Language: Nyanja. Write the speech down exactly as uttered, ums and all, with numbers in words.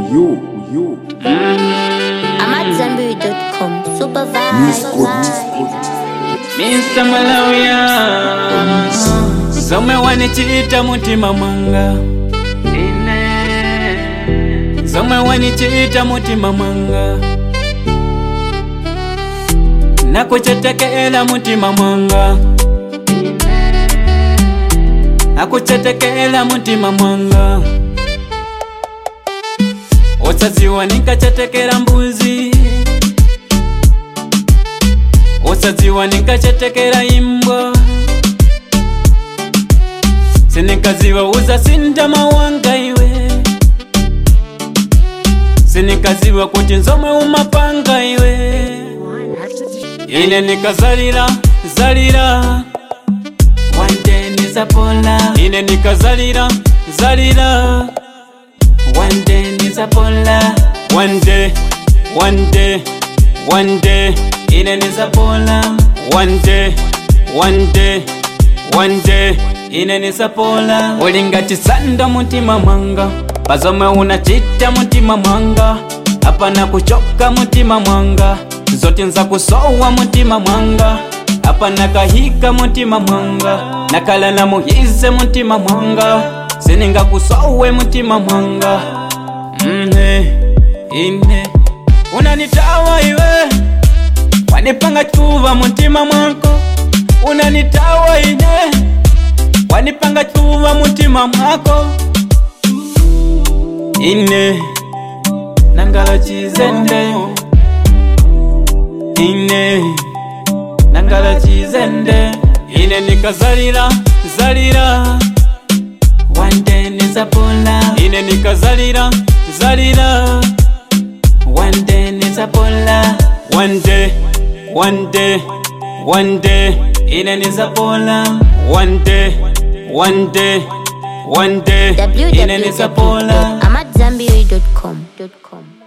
yo, yo. I'm at Zanberry dot com. Supervise. Mister Malawya Zome wanichita mutima mwanga Zome wanichita mutima mwanga Nakuchetekela mutima mwanga Nakuchetekela mutima mwanga Osaziwa nikachetekela mbuzi Osaziwa nikachetekela imbwa Sinikaziwa uza sindama wanga iwe Sinikaziwa kuti nzomwe umapanga iwe Ine nikazalira, zalira One day nizapola Ine nikazalira, zalira One day nizapola One day, one day, one day Ine nizapola One day, one day, one day Ine nizapola Ulingati sanda mutima mwanga Pazome unachita mutima mwanga Hapana kuchoka mutima mwanga Zote nza kusowa mutima mwanga Hapana kahika mutima mwanga Nakala na muhize mutima mwanga Sininga kusowe mutima mwanga Mne, ine Unanitawa iwe Wanipanga chuva mutima mwako Unanitawa ine Wanipanga chuva mutima mwako Ine Nangala chizende Ine Nangala chizende Ine nikazalira, zalira One day nizapola Ine nikazalira, zalira One day nizapola One day, one day, one day Ine nizapola One day, one day, one day Ine nizapola w w w dot I'm at Zanberry dot com.